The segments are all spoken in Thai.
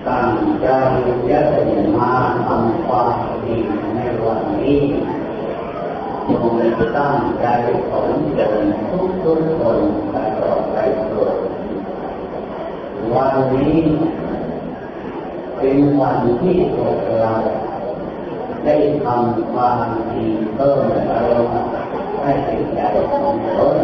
ตั้งใจจะมาทำความดีในวันนี้จงตั้งใจผลเดินทุกคนตลอดไปตัววันนี้เป็นวันที่พวกเราได้ทำความดีเพิ่มเติมให้จิตใจของตน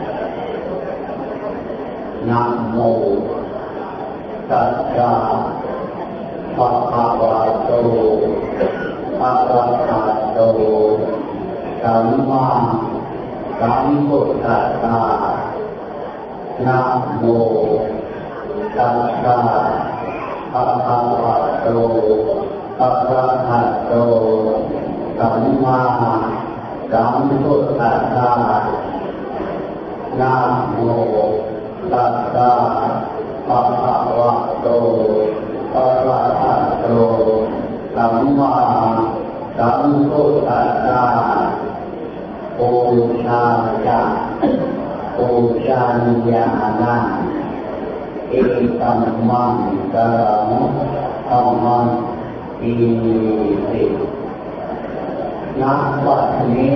นะโมตัสสะภะคะวะโตอะระหะโตสัมมาสัมพุทธัสสะนะโมตัสสะภะคะวะโตอะระหะโตสัมมาสัมพุทธัสสะนะโมตัสสะภะคะวะโตอะระหะโตสัมมาสัมพุทธัสสะปูชาจะปูชนียานะเอตัมมังกรังธัมมังอิติณบัดนี้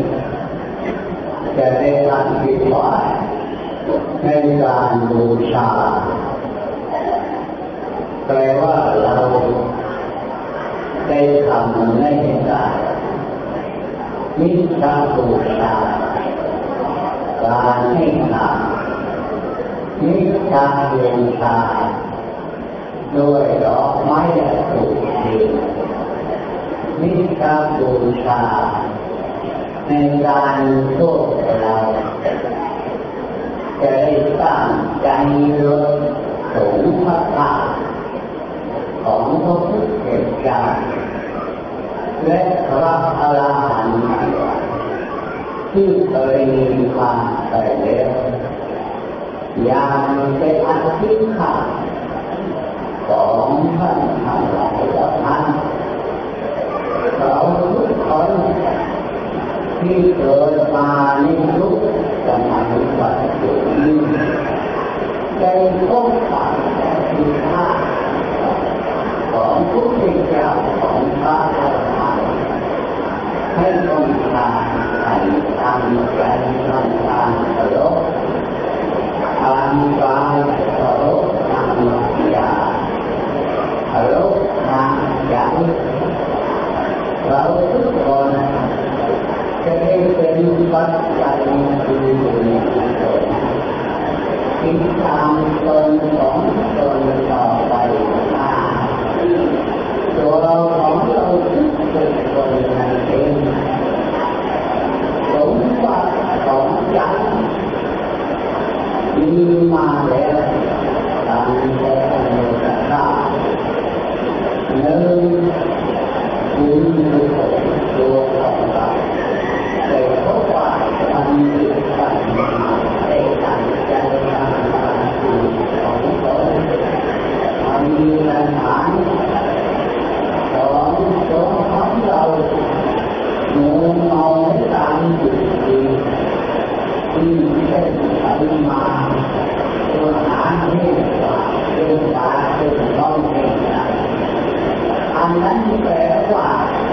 จะได้อธิบายในการบูชาแปลว่าเราได้ทำในการนิสสบูชาการให้ทานนิสสบูชาด้วยดอกไม้และถูกดีนิสสบูชาในการพวกเราจะได้ตั้งใจลดสูงพระธาตุของพระพุทธเจ้าและพระอรหันต์ที่เคยมีมาแต่แล้วอย่างเป็นอธิษฐานของท่านทั้งหลายท่านเราทุกคนที่เกิดมาในยุคสมัยปัจจุบันได้พบปะและศึกษาของพุทธเจ้าของพระอรหันต์ให้ต้องการทำใจทำการเคารพทำกายเคารพทางวาจาเคารพทางใจเราทุกคนจะได้เป็นปัจจัยที่ดีที่ทำตนของตนต่อไปตัวเราของเราทุกคนนั้นเองสมบัติของใจมีมาแล้วตามแต่โลกธาตุหนึ่งคุณตัวของเราได้พบว่ามันมีปัญหาได้ตั้งใจทำความดีของตนมันมีปัญหาของตัวของเรามุ่งเอาตามจุดดีที่เป็นปริมาณตัวหาที่ว่าเป็นตาเป็นต้องเป็นอันนั้นแปลว่า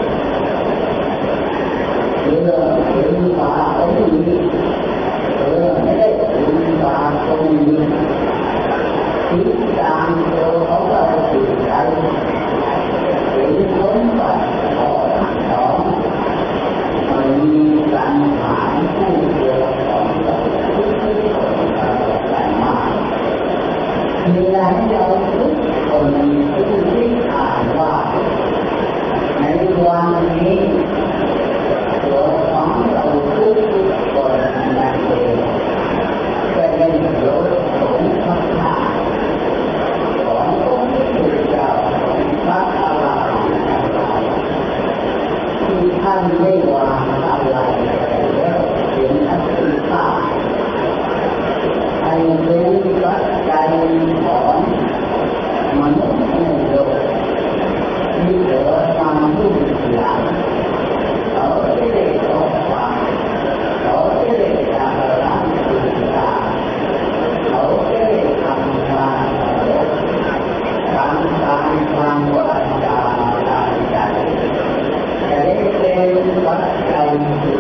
เรื่องถึงตาตรงนี้เรื่องไม่ได้ถึงตาตรงนี้ที่ตามตัวของเราจิตใจถึงผลบัติของมันมีปัญหาผู้เดียวของเราทุกคนมามีอะไรเราทุกคนที่อ่านว่าในวันนี้ตัวของเราทุกคนนั่นเองจะได้ยกสูงพระธาตุของพระพุทธเจ้าพระอรหันต์ที่ท่านได้วางอะไรแล้วเป็นอธิษฐานให้เป็นปัจจัยของมนุษย์ในโลกที่เกิดมารุ่งหลังเขาจะได้รับฟังเขาจะได้รับศึกษาเขาจะได้ทำงานการงการทางวาจาใจจะได้เป็นปัจจัย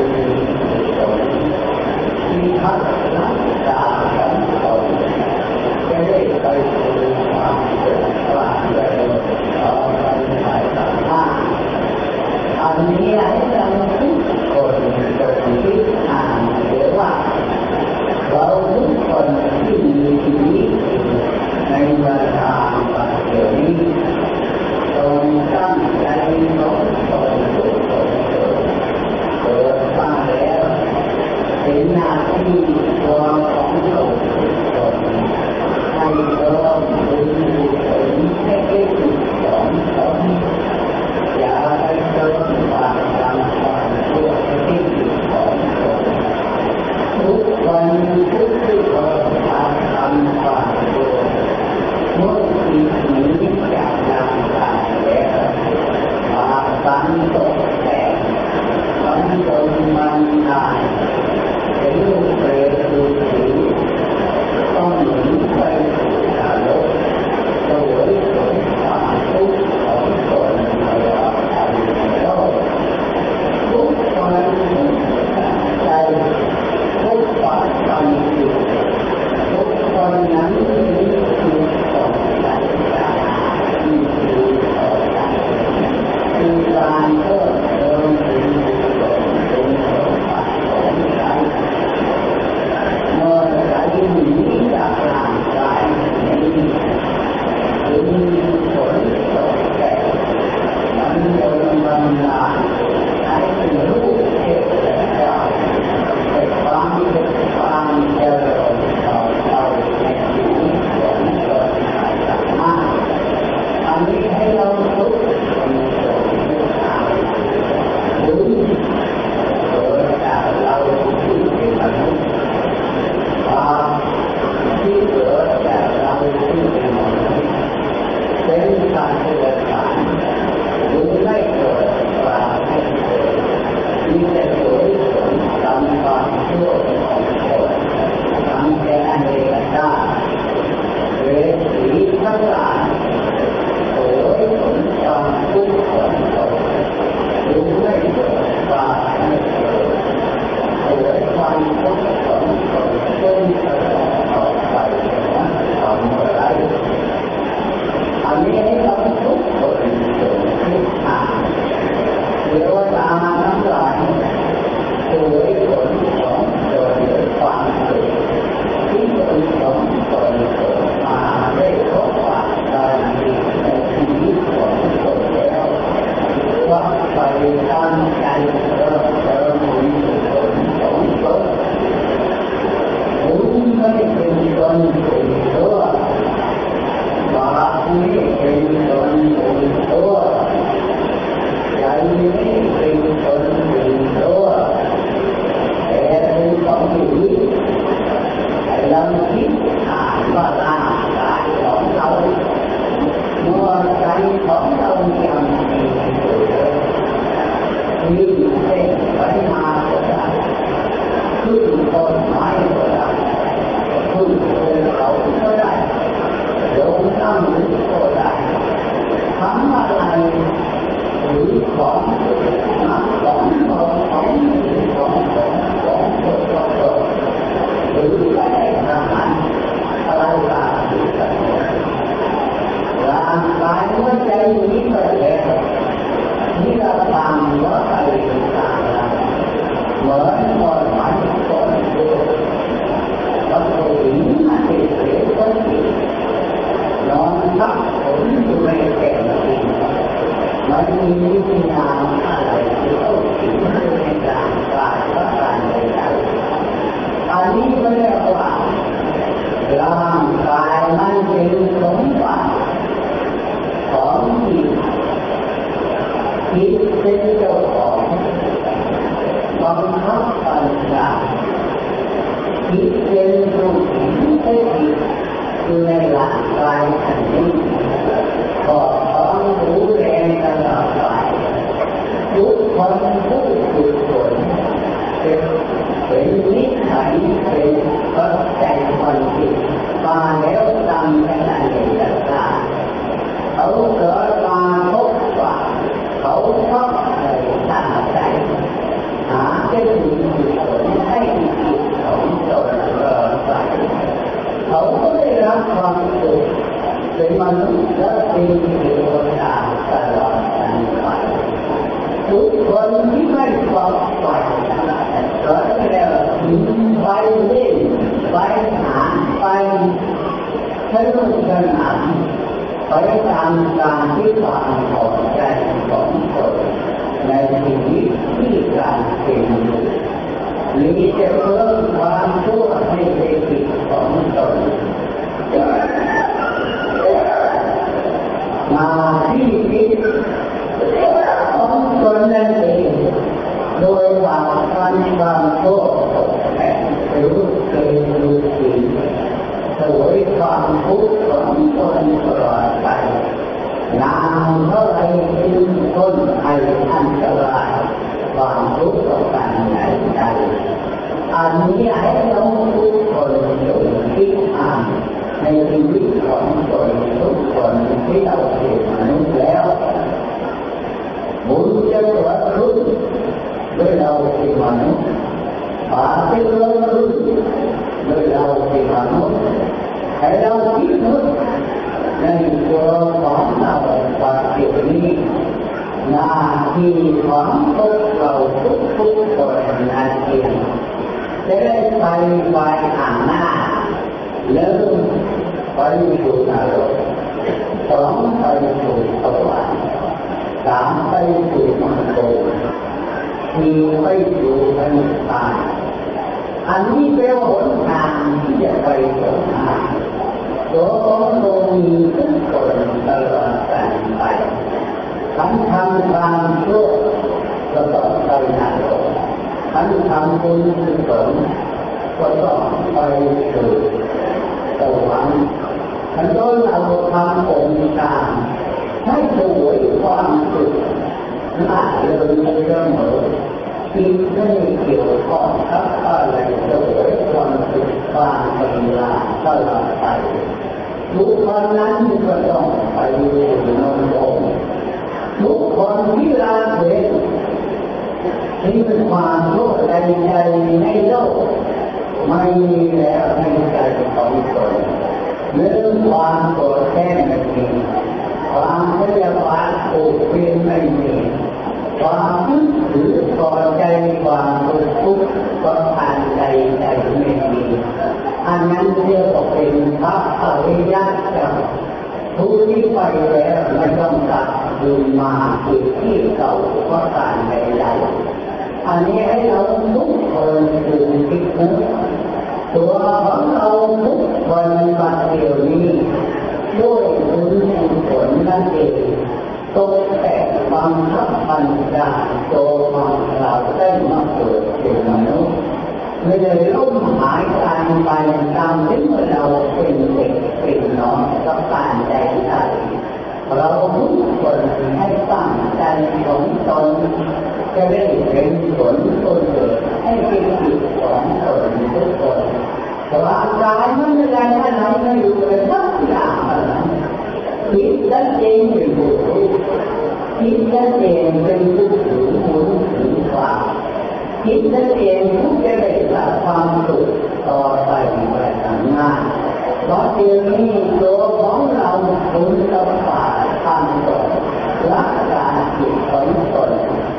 ที่พัฒนาการของตนจะได้ไปสู่ความเป็นกลางและต่อไปในธรรมะอันนี้ให้เราทุกคนคิดอ่านเสียว่าเราทุกคนที่มีชีวิตในเวลาปัจจุบันนี้ต้องตั้งใจน้อมตนทุกคนเกิดมาแล้วเป็นหน้าที่ตัวของเราทุกคนให้เราดูผลให้ได้ถูกต้องอย่าไปเกินความจำความชั่วที่ผิดของตนทุกวันทุกที่เราทำความชั่วเมื่อที่หนีจากงานการแล้วมาตั้งตกแต่งตั้งตนมันนายเป็นลูกเปรตลูกผีต้องหนีไปสู่นรกโดยผลความทุกข์ของตนตลอดไปโลกทุกคนใจทุกฝ่ายความผิดทุกคนนั้นมีคือของใจมีคือของใจคือการเพิ่มเติมเป็นเป็นของฝ่ายของใจเมื่อใจหนีจากร่างกายนี้ถึงผลตกแต่มันโดนบันดาลให้เป็นรูปเทพเจ้าเป็นความเป็นความเจริญต่อเราในชีวิตของเราในธรรมะอันนี้ให้เราทุกคนหรือเกิดจากเราที่เป็นมนุษย์ความที่เกิดจากเราที่เป็นมนุษย์เป็นการเกิดการหรือไม่เกิดความไม่เกิดมีแต่ผลทำความชั่วของคนทำแก่อเนกชาติเวทีทั้งหลายโอ้ยผลความทุกข์ของตนหรือไม่เกิดความไม่เกิดโอ้ยความทุกข์ของตนจนตลอดต่อไปนั้นทำอะไรอันนี้ให้เราทุกคนคิดอ่านเดี๋ยวตาทั้งหลายโดยผลของโดยความเกิดที่ผลของตนเกิดมาได้บอกว่าการมีในชีวิตของตนแล้วว่าไปตั้งใจเริ่มบุญผลของตนบุญไม่เป็นตนเป็นตัวบาปไม่เป็นตนเป็นตัวใจไม่เป็นตนเป็นตัวแต่เป็นของอยู่ให้เราคิดอ่านว่าร่างกายของเราเมื่อใจของเรายังมีอยู่มีเส้นไปมาก็ได้ขึ้นต้นไม้ก็ได้ขึ้นภูเขาก็ได้ลงน้ำลึกก็ได้ทำอะไรหรือของน้ำของของหรืออะไรต่างๆอะไรต่างๆร่างกายหัวใจนี้ก็แล้วนี่เราทำว่าอะไรต่างๆเหมือนคนหมายคนดูบางคนนั่นเองก็ผิดนอนพักผลอยู่ในแก่ละทีมันมีวิญญาณอะไรที่เขาถึงในร่างกายและการในใจอันนี้ไม่ได้ว่าร่างกายมันเป็นสมบัติของจิตจิตเป็นเจ้าของบังคับบัญชาจิตเป็นผู้ที่ให้จิตอยู่ในร่างกายอันนี้ก็ต้องดูแลตลอดไปทุกคนผู้ฝึกฝนเป็นนิสัยเป็นปัจจัยความคิดมาแล้วตามขณะเวลาเขาเกิดมาพบว่าเขาชอบในตั้งใจหาจะถึงจุดผลให้จิตของตนเกิดไปเขาก็ได้รับความสุขเป็นมนุษย์และเป็นเทวดาตลอดไปทุกคนที่ไม่ฟังไปก็จะมีไปเล่นไปหาไปสนุกสนานไปตามการที่ความพอใจของตนในชีวิตที่การเป็นอยู่มีแต่เพิ่มความชั่วให้เป็นจิตของตนมาที่จิตของตนนั่นเองโดยว่าความชั่วแห่งรู้เกินรู้จริงสวยความทุกข์ของตนตลอดไปนานเท่าไรจึงพ้นภัยอันตรายความทุกข์ต่อกันในใจอันนี้ให้เราทุกคนจงคิดอ่านในชีวิตของตนทุกคนที่เราเป็นมนุษย์แล้วบุญจะเกิดขึ้นเมื่อเราเป็นมนุษย์บาปจะเกิดขึ้นเมื่อเราเป็นมนุษย์ให้เราคิดนึกในตัวของเราปัจจุบันนี้หน้าที่ของพวกเราทุกๆคนนั่นเองจะได้ไปข้างหน้าเริ่มไปสู่นรกสองไปสู่สวรรค์สามไปสู่มรรคสี่ไปสู่นิพพานอันนี้เป็นหนทางที่จะไปถึงตัวของเรามีทุกคนตลอดกันไปทั้งทำความชั่วก็ต้องไปนรกทั้งทำบุญกุศลก็ต้องไปสู่สวรรค์ทั้งโดยเราทำองค์การให้สวยความสุขน่าเลยเสมอที่ไม่เกี่ยวข้องกับอะไรสวยความสุขความเป็นลาตลอดไปทุกคนนั้นก็ต้องไปสู่นรกทุกคนที่ละเว้นที่เป็นความโลภใดๆในโลกไม่มีแล้วในใจของตนเรื่องความโกรธแค้นไม่มีความพยาบาทผูกเวรไม่มีความยึดถือพอใจความทุกข์ความผ่านใจไม่มีอันนั้นเรียกว่าเป็นพระอริยเจ้าผู้ที่ไปแล้วไม่ต้องกลับคืนมาอีกที่เก่าเพราะการใดๆอันนี้ให้เราทุกคนถึงคิดนึกตัวของเราทุกคนบัดเดี๋ยวนี้ด้วยบุญผลนั่นเองตกแต่งบังคับบัญชาตัวของเราได้มาเกิดเป็นมนุษย์ไม่ได้ล้มหายตายไปตามที่เมื่อเราเป็นเด็กเป็นน้องกับการใดเราทุกคนให้ตั้งใจของตนจะได้เป็นผลตนเกิดให้เป็นจิตของตนทุกคนร่างกายมันไม่ได้ท่านไหนไม่อยู่เลยสักอย่างนั้นคิดนั่นเองเป็นบุญคิดนั่นเองเป็นผู้ถือบุญถือความคิดนั่นเองผู้จะได้รับความสุขต่อไปในข้างหน้าเพราะเดี๋ยวนี้ตัวของเราคุณต้องฝ่าทำตนรักษาจิตของตน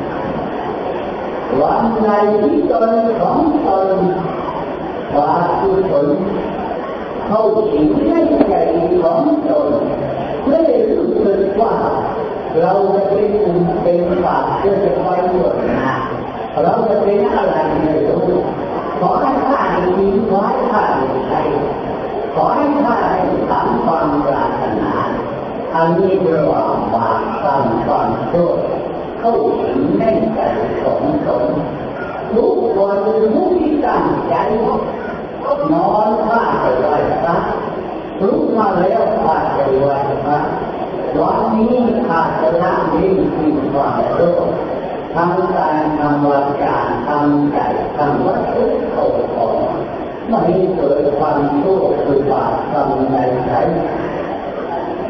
วันในที่ตนของตนว่าทุกคนเข้าถึงในใจของตนไม่ได้รู้สึกว่าเราจะเป็นอุ่นเป็นบาปจะไปหมดนะเราจะเป็นอะไรไม่รู้ขอให้ข้าได้ยินขอให้ข้าได้ใช้ขอให้ข้าได้ทำความปรารถนาอันนี้เรียกว่าบาปความชั่วเข้าถึงในใจของตนทุกคนทุกที่ตั้งใจนอนข้าไปไหว้พระลุกมาแล้วข้าไปไหว้พระวันนี้ข้าจะละทิ้งสิ่งความโลภทำการทำวาจาทำใจทำวัตถุเข้าของไม่เกิดความชั่วคือบาปทำในใจ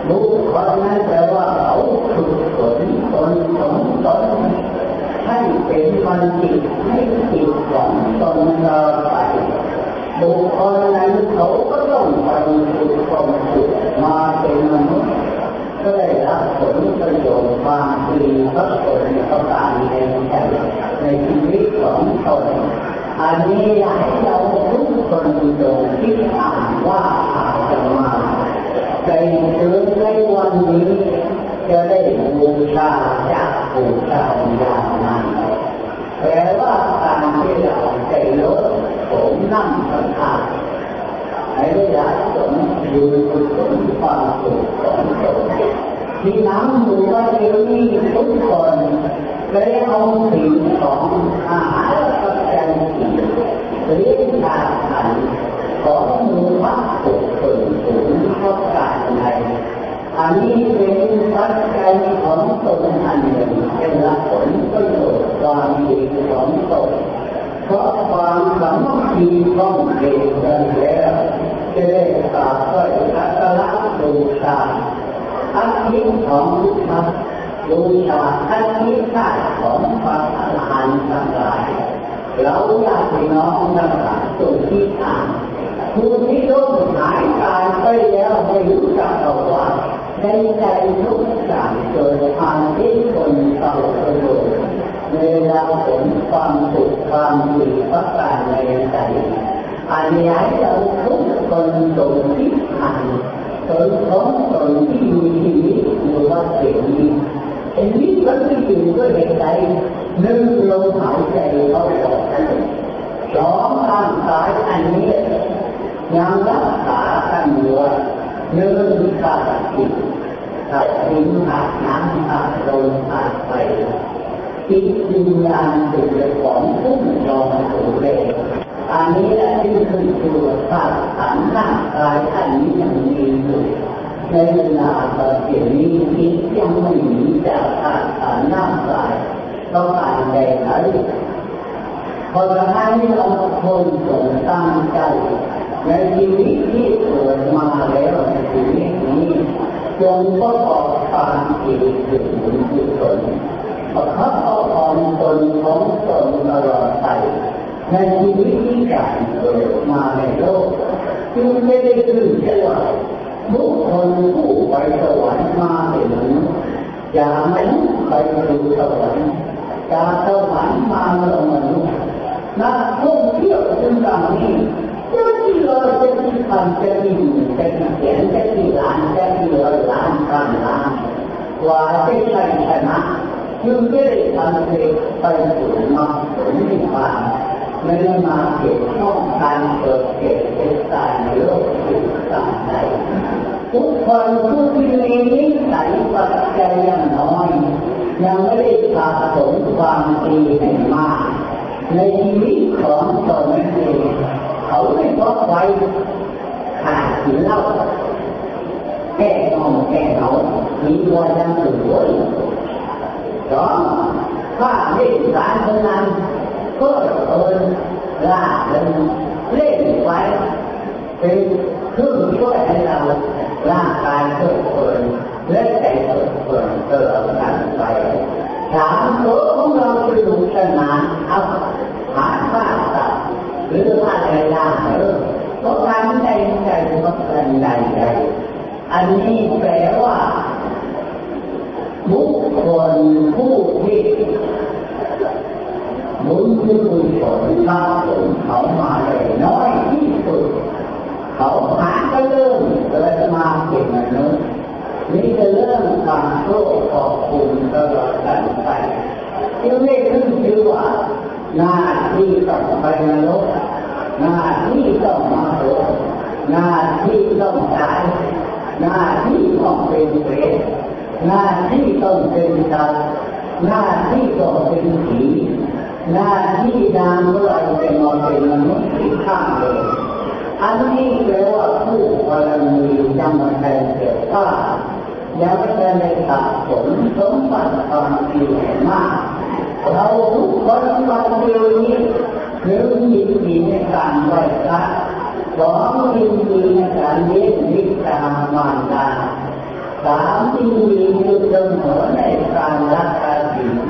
บุคคลนั้นแปลว่าเขาฝึกฝนตนของตนให้เป็นมันจิตให้จิตของตนเราไปบุคคลนั้นเขาก็ต้องไปฝึกฝนมาเป็นมนุษย์ก็ได้รับผลประโยชน์ความดีพระผลประการในชีวิตของตนอันนี้ให้เราทุกคนจงคิดอ่านว่าอาตมาใจถึงในวันนี้จะได้บูชาจากบูชาอย่างนั้นแปลว่าการที่เราใจลดผมนั่งสังขารให้ได้รับผลอยู่ผลความสุขของตนที่น้ำมือว่าเดี๋ยวนี้ทุกคนได้เอาสิ่งของอาหารปัจจัยสี่เลี้ยงทานขันของมือวัตถุส่วนสูงเข้ากันในอันนี้เป็นปัจจัยของตนอันหนึ่งเป็นละผลประโยชน์ความดีของตนเพราะความสามัคคีต้องเกิดกันแล้วจะได้กราบไหว้สักการะบูชาอาทิตย์ของพระบูชาอาทิตย์ของพระอรหันต์ทั้งหลายเราญาติน้องทั้งหลายจงคิดอ่านผู้ที่ล้มหายตายไปแล้วไม่รู้จักเอาว่าในใจทุกอย่างเกิดความที่คนเศร้าโศกเวลาผลความสุขความดีประการในใจอันนี้เราทุกคนจงคิดอ่านตนของตนที่มีชีวิตอยู่ว่าเสียงนี้ไอ้นี้มันไม่อยู่ด้วยเหตุใดหนึ่งลมหายใจเข้าออกสองร่างกายอันนี้ยังรักษากันอยู่หนึ่งขาดจิตขาดดินขาดน้ำขาดลมขาดไฟจิตวิญญาณเป็นของผู้ยอมถูกเลยอันนี้แหละที่คือตัวธาตุขันธ์ร่างกายอันนี้ยังมีอยู่ในเวลาปัจจุบันนี้จิตยังไม่หนีจากธาตุขันธ์ร่างกายต้องการแก้ไขพอจะให้เราคนจงตั้งใจในชีวิตที่เกิดมาแล้วในชีวิตนี้จงประกอบความดีถึงบุญกุศลประคับประคองตนของตนตลอดไปในชีวิตที่การเกิดมาในโลกจึงไม่ได้ขึ้นชื่อว่าบุคคลผู้ไปสวรรค์มาเป็นมนุษย์จากมนุษย์ไปสู่สวรรค์จากสวรรค์มาเป็นมนุษย์นักท่องเที่ยวจึงดังนี้จะที่เลยจะที่พันจะที่หมื่นจะที่แสนจะที่ล้านจะที่ร้อยล้านพันล้านกว่าจะใช้ชนะจึงได้ทำไปสู่มรรคผลนิพพานไม่ได้มาเกี่ยวข้องการเกิดเกิดเป็นตายในโลกที่ต่างใดทุกคนผู้ที่มีนิสัยปัจจัยยังน้อยยังไม่ได้สะสมความดีให้มากในชีวิตของตนเองเขาไม่ต้องไว้ขาดกินเหล้าแก้งอมแก้เหงามีวันยังตื่นตัวสองถ้าเล่นสารพนันก็ล่าเล่นไว้เป็นเครื่องช่วยให้เราร่างกายเกิดผลและใจเกิดผลตลอดกันไปถามตัวของเราสนุกสนานเอาหาผ้าตัดหรือว่าอะไรล่ะเพราะการใจใจมันเป็นใดอันนี้แปลว่าบุคคลผู้ที่บุญคือบุญผลมาผลเขามาเลยน้อยที่สุดเขาหาก็เริ่มเลยมาเป็นมนุษย์นี่จะเริ่มการโต้ขอบคุณตลอดกันไปยังไม่ขึ้นชื่อว่าหน้าที่ต้องไปนรกหน้าที่ต้องมาโลกหน้าที่ต้องตายหน้าที่ต้องเป็นเปรตหน้าที่ต้องเป็นสัตว์หน้าที่ต้องเป็นผีหน้าที่ดามเมื่อไรจะมาเป็นมนุษย์ที่ข้างเลยอันนี้แปลว่าผู้บารมียังไม่ได้เกิดว่ายังไม่ได้ตัดผลสมบัติความดีมากเราทุกคนวันเดียวนี้หนึ่งยินดีในการไหว้พระสองยินดีในการเลี้ยงบิดามารดาสามที่มีอยู่เสมอในการรักษาศีล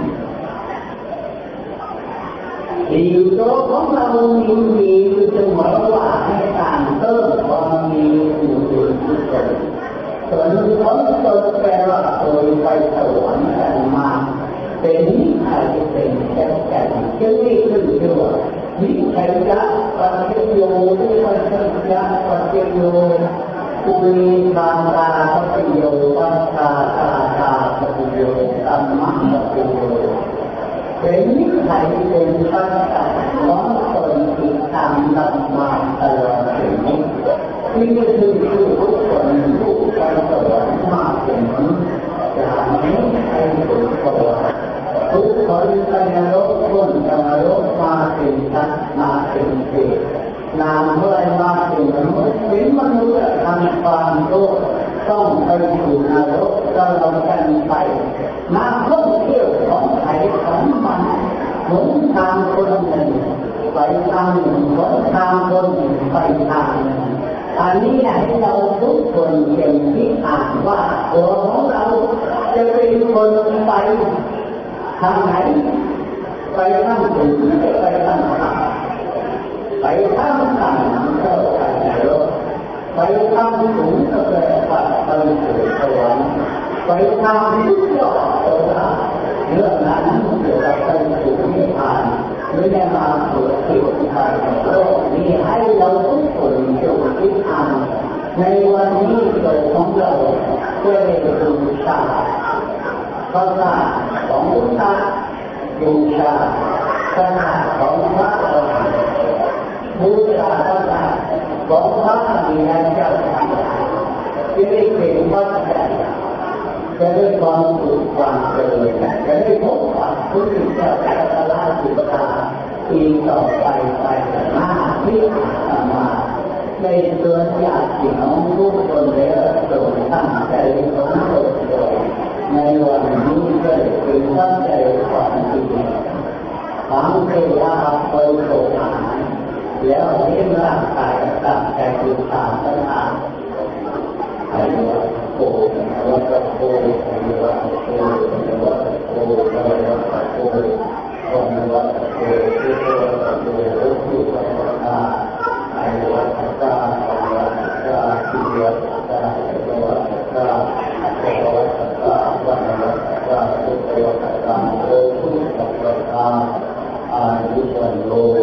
ที่อยู่ตัวของเรามีอยู่เสมอว่าให้การเพิ่มความมีอยู่ทุกคนส่วนผลตกแปลว่าโดยไปสวรรค์กันมาเป็นนิสัยเป็นแก่จึงได้ขึ้นชื่อว่านิสัยละปัจจโยอุปสัญญาปัจจโยปุริภาตาปัจจโยปัสสาตาปัจจโยธัมมะปัจจโยเป็นนิสัยเป็นปัจจัยของคนที่ทำนำมาตลอดชีวิตที่คือทุกคนทุกไปสวรรค์มาเป็นมนุษย์อย่างนี้ให้ถูกต้องทุกคนไปนรกพ้นจากนรกมาเป็นสัตว์มาเป็นเทพนามเมื่อมาเป็นมนุษย์เป็นมนุษย์ทำความโลภต้องไปสู่นรกตลอดกันไปมาท่องเที่ยวของไทยของมันหนทางคนหนึ่งไปทางหนึ่งหนทางคนหนึ่งไปทางหนึ่งอันนี้ให้เราทุกคนเป็นที่อ่านว่าตัวของเราจะเป็นคนไปทางไหนไปทางสูงหรือไปทางต่ำไปทางต่ำก็ไปนรกไปทางสูงก็ไปสู่สวรรค์ไปทางที่ยอดก็ได้เรื่องนั้นจะไปสู่นิพพานไม่ได้มาสู่ที่ทางโลกนี้ให้เราทุกคนจงคิดอ่านในวันนี้ตัวของเราเพื่อให้บูชาพระธาตุของพุทธะบูชาพระธาตุของพระอรหันต์บูชาพระธาตุของพระอริยเจ้าที่ได้เป็นวัดใหญ่จะได้ความสุขความเจริญจะได้พบกับพระพุทธเจ้าและพระราชิกาปีต่อไปหน้าที่อาตมาในตัวญาติน้องทุกคนแล้วโปรดตั้งใจของตนโดยในวันนี้ก็เป็นตั้งใจความดีทั้งเทวดาคอยโปรดหาแล้วเลี้ยงร่างกายตั้งใจดูตามปัญหาให้วัดโพวัดโพวัดโพวัดโพวัดโพวันวัดโพที่เรียกว่าโพที่วัดตาไอวัดตาวัดตาที่วัดตาวัดตาวัดตาวันวัดตาทุกวัดตาโพทุกวัดตาอายุวันโล